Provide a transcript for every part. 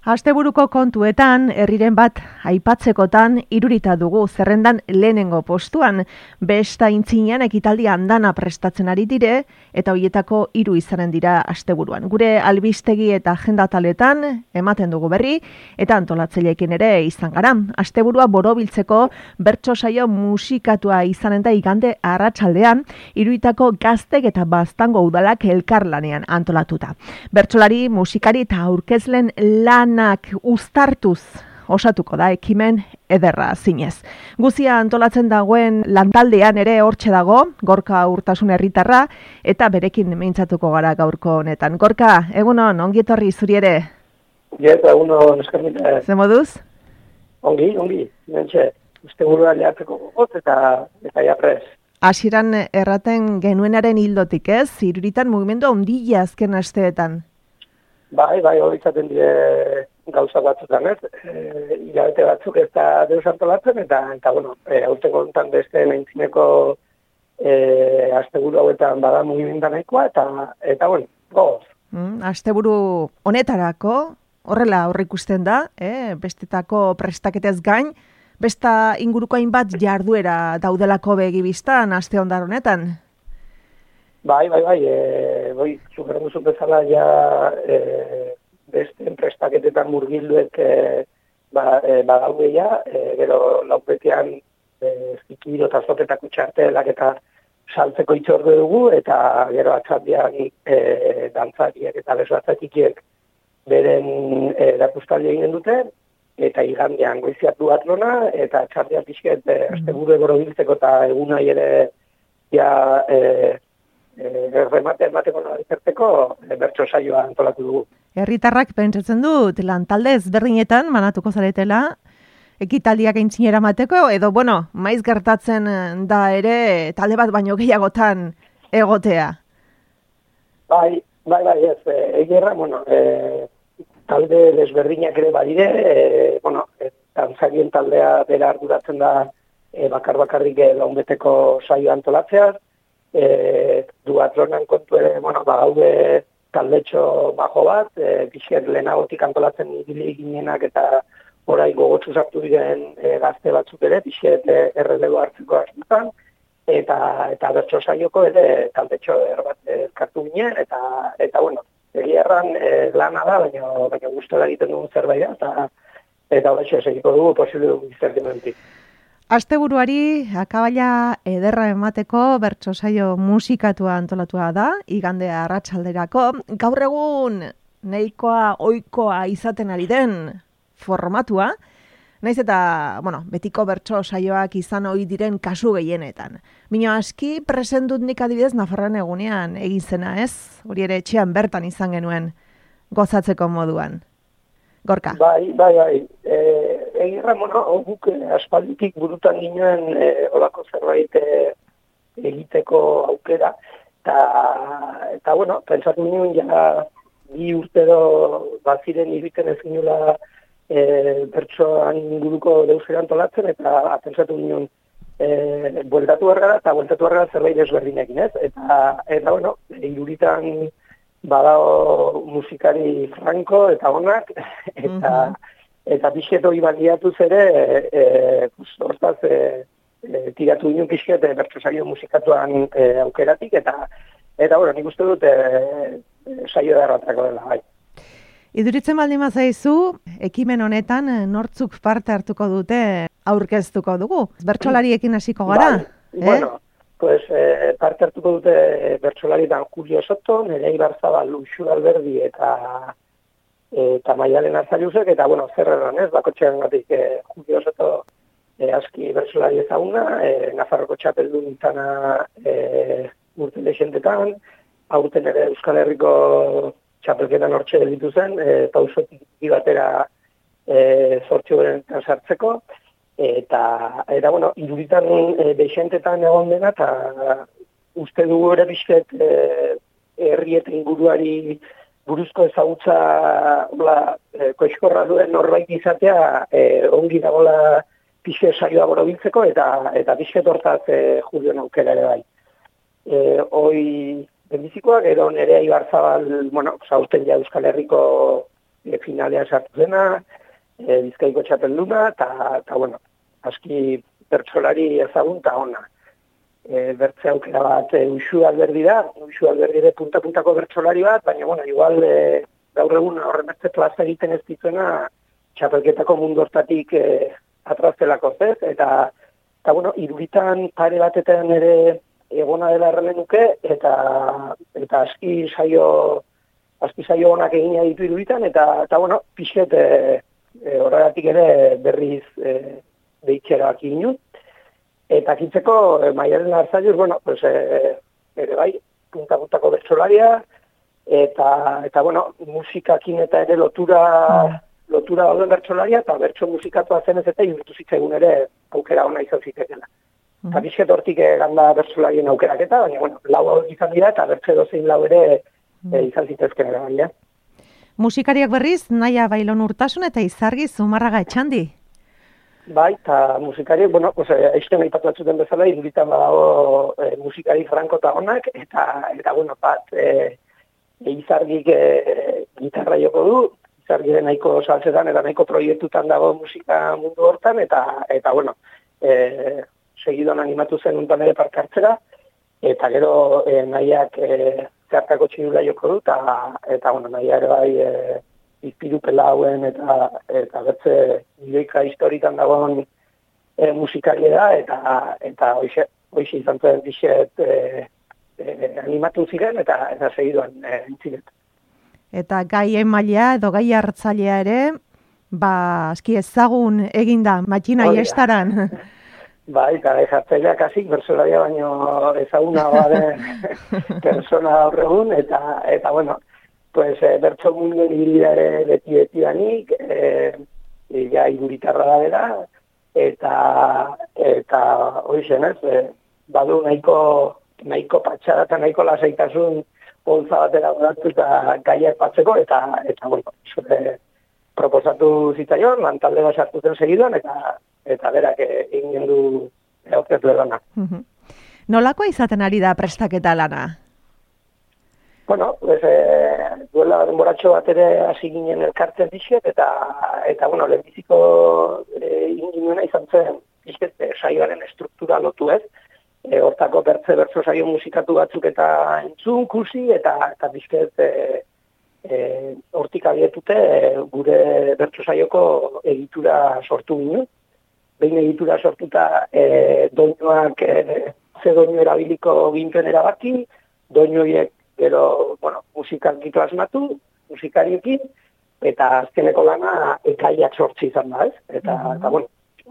Asteburuko kontuetan, herriren bat aipatzekotan irurita dugu zerrendan lehenengo postuan. Besta intzinean ekitaldi andana prestatzen ari dire, eta hoietako 3 izanen dira asteburuan. Gure albistegi eta agenda taletan ematen dugu berri, eta antolatzaileekin ere izan gara. Asteburua borobiltzeko bertso saio musikatua izanen da igande arratsaldean, iruritako gaztek eta baztango udalak elkarlanean antolatuta. Bertsolari, musikari eta aurkezlen lanak uztartuz osatuko da ekimen ederra zinez. Guzia antolatzen dagoen lantaldean ere hortxe dago, Gorka Urtasun herritarra, eta berekin mintzatuko gara gaurko honetan. Gorka, egunon, ongi etorri zuri ere? Eta egunon, eskerrik. Ze moduz? Ongi, mentxe. Uste burua lehatzeko gogot eta japres. Hasieran erraten genuenaren hildotik ez? Iruritan mugimendu ondila azken asteetan. Bai, hori izaten dire gauza batzutan, ez? Hilabete batzuk ez da deus antolatzen, eta bueno, aurten kontan beste naintzineko asteburu hauetan bada mugimenda nahikoa, eta bueno, gogoz. Asteburu honetarako, horrela aurreikusten da, bestetako prestaketez gain, besta inguruko hainbat jarduera daudelako begibistan aste hondar honetan. Bai, zukaren duzu bezala ja beste prestaketetan murgilduek badaude ja, gero laupetean zikiro eta zotetako txartelak eta saltzeko itxorde dugu, eta gero atxaldiak dantzariek eta besoatzatikiek beren erakustaldi egin dute, eta igandean goiziak duatlona, eta atxaldiak pixket asteburu borobiltzeko eta egunai ere ja emateko nabizerteko bertso saioa antolatu dugu. Herritarrak pentsatzen dut, lantalde ezberdinetan manatuko zaretela, ekitaldiak aintzinera mateko, edo, maiz gertatzen da ere, talde bat baino gehiagotan egotea. Bai, ez, egerra, talde desberdinak ere badire, dantzarien taldea bera arduratzen da bakarrik launbeteko saioa antolatzeaz, duatlonan kontu ere, gaude taldetxo bajo bat, pixket lehenagotik antolatzen ibili ginenak eta orai gogotsu sartu diren gazte batzuk ere, pixket errelego hartzeko asmotan, eta bertso saioko ere taldetxo bat elkartu ginen, eta egia erran lana da, baina gustora egiten dugun zerbait da, eta horretxe segiko dugu posible dugu izerdimentik. Asteburuari akabaila ederra emateko bertso saio musikatua antolatua da, igande arratsalderako. Gaur egun nahikoa ohikoa izaten ari den formatua, naiz eta, betiko bertso saioak izan ohi diren kasu gehienetan. Mino aski presentut nik adibidez Nafarroan egunean egin zena, ez? Hori ere etxean bertan izan genuen gozatzeko moduan. Gorka. Bai. Egira, guk aspalditik burutan ginen olako zerbait egiteko aukera, eta pentsatu nuen ja 2 urtero baziren iriten ez ginula bertsoan inguruko deusera antolatzen, eta pentsatu nuen bueltatu ergara zerbait ezberdinekin, ez? Eta iruritan badao musikari franko eta onak, eta pixket hori baliatuz ere, hortaz tiratu ginen pixket bertso saio musikatuan aukeratik, eta nik uste dut saio derratako dela, bai. Iduritzen baldin bazaizu, ekimen honetan nortzuk parte hartuko dute aurkeztuko dugu. Bertsolariekin hasiko gara? Parte hartuko dute bertsolarietan Julio Soto, Nerei Barzabal, Luxur Alberdi eta Maialen Arzaliusek, eta zer erran ez, bakotxean gatik Julio Soto aski bertsolari ezaguna, Nafarroko txapeldun izana urte lehentetan, aurten ere Euskal Herriko txapelketan hortxe gelditu zen, pausotik batera zortxo berenetan sartzeko, eta iruritan beixentetan egon dena, eta uste dugu ere pixket herri eta inguruari buruzko ezagutza koizkorra duen norbait izatea ongi dagoela pixket saioa borobiltzeko, eta pixket hortaz Julion aukera ere bai. Hoi benbizikoak, edo Nerea Ibarzabal, aurten ja Euskal Herriko finalean sartu dena, Bizkaiko txapelduna, eta bueno, aski bertsolari ezagun eta ona. Bertze aukera bat Uxu Alberdire punta-puntako bertsolari bat, baina, bueno, igual gaur egun horren bertze plaza egiten ez dituena txapelketako mundu hortatik atraztelako ez, eta bueno, Iruritan pare batetan ere egona dela errelen nuke, eta aski saio onak egina ditu Iruritan, eta bueno, pixet horregatik ere berriz deitxerak inu. Eta kitzeko, Maialen Arzalluz, bueno, pues, ere bai, punta-puntako bertsolaria, eta bueno, musikakin eta ere lotura dauden bertsolaria, eta bertso musikatua zenez eta iruditu zitzaigun ere aukera ona izan zitekela. Eta bizket hortik ganda bertsolarien aukeraketa, baina, bueno, lau hau izan dira, eta bertze dozein lau ere izan zitezken ere bai, Musikariak berriz, Naia Bailon Urtasun eta Izargi Zumarraga Etxandi. Bai, eta musikari, bueno, aizten aipatu batzuten bezala, Iruritan badago musikari franko eta onak, eta bueno, bat, Izargik gitarra joko du, Izargi nahiko saltzetan eta nahiko proiektutan dago musika mundu hortan, eta bueno, segidon animatu zen untan ere parkartzera, eta gero Naiak zeharkako txidula joko du, eta bueno, Naia ere bai, izpiru pela hauen eta bertze milioika historitan dagoen musikari da, eta hoxe izan zen dixet animatu ziren eta segiduan entziret. Eta gai emailea edo gai hartzailea ere, aski ezagun eginda, matxina iestaran. Bai, eta gai hartzaileak hasik bersolaria baino ezagunagoa den persona horregun, eta bueno, pues bertso munduen ibilbidea ere beti danik, ja Iruritarra da dela, eta hoixen ez, badu nahiko patxada eta nahiko lasaitasun poltza batera goratu eta gaiak batzeko, eta bueno, proposatu zitzaion, lantalde bat sartu zen segiduan, eta berak egin du aurkezle lana. Nolakoa izaten ari da prestaketa lana? Bueno, duela denboratxo bat ere hasi ginen elkartzen dixet, eta bueno, lehenbiziko inginuena izan zen dixet saioaren struktura lotu ez. Hortako bertso saio musikatu batzuk eta entzun, kursi, eta dixet hortik abietute gure bertso saioko egitura sortu ginen. Behin egitura sortuta doinuak ze doinu erabiliko ginten erabaki, doinuiek gero, bueno, musikalki plasmatu, musikariekin, eta azkeneko lana ekaiak sortzi izan da, ez? Eta bueno,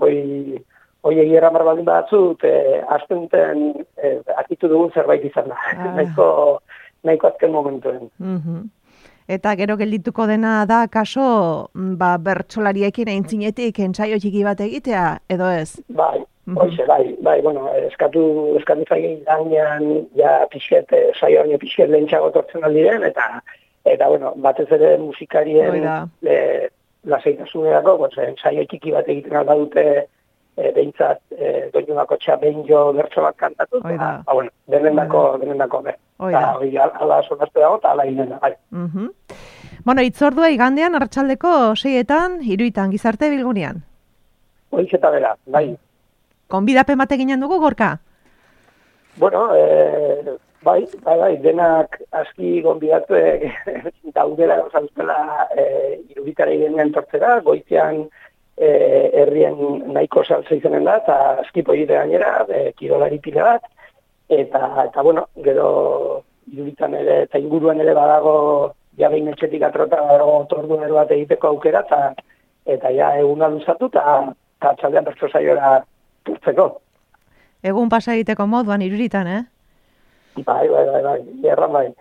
hoi egiera marbaldin batzut, aztenten akitu dugun zerbait izan da. Nahiko azken momentuen. Eta gero geldituko dena da, kaso, bertsolariekin aintzinetik entsaio txiki bat egitea, edo ez? Bai. Hoxe, bai, bueno, eskatu zaigin gainean, ja pixet, saio baino pixet lehentxago tortzen aldiren, eta bueno, batez ere musikarien lasaitasunerako, saio txiki bat egiten alda dute behintzat doinu bako txabein jo bertso bat kantatu, bueno, denendako be. Eta ala sonazte dago, eta ala ginen da, bai. Bueno, itzordua igandean, arratsaldeko 6etan, Iruitan, Gizarte Bilgunean. Hoiz eta bera, bai. Konbidapen bat eginen dugu, Gorka? Bueno, bai, denak aski gonbidatu daudela gauzatuzela Iruditara irenean tortzera, goizean herrien nahiko saltza izanen da, eta aski poite gainera, kirolari pila bat, eta bueno, gero Iruditan ere, eta inguruan ere badago, ja behin etxetik atrota badago torduero bat egiteko aukera, eta ja eguna luzatu, eta atxaldean bertso saiora turtzeko. Egun pasa egiteko moduan Iruritan, Bai, erran bai.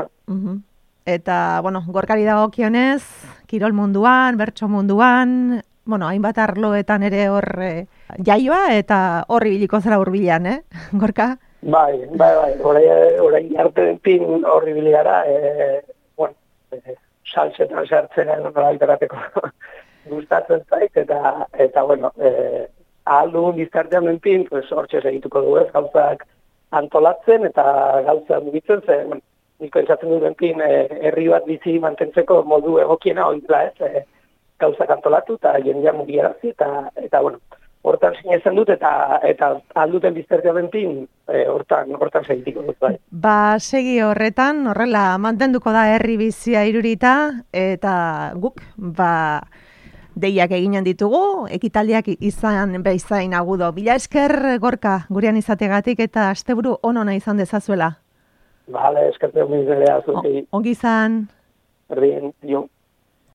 Eta, bueno, Gorkari dagokionez, kirol munduan, bertso munduan, bueno, hainbat arloetan ere hor jaioa, eta horri biliko zara hurbilan, Gorka? Bai, orain arte den pin horri biligara, bueno, saltzetan sartzera nola iterateko gustatzen zait, eta bueno, ahal dugun bizkartean den pues hortxe segituko du gauzak antolatzen eta gauzak mugitzen zen, nik pentsatzen dut benpin herri bat bizi mantentzeko modu egokiena oitla, ez? Gauzak antolatu eta jendea mugiarazi eta bueno, hortan sinesten dut eta alduten biztertia benpin hortan segitiko dut bai. Ba, segi horretan, horrela mantenduko da herri bizia Irurita eta guk, ba, deiak eginen ditugu, ekitaldiak izan behizain agudo. Mila esker, Gorka, gurean izategatik eta asteburu onona izan dezazuela. Bale, eskertzen bizdelea, zuzi. Ongi izan. Berdin, jo.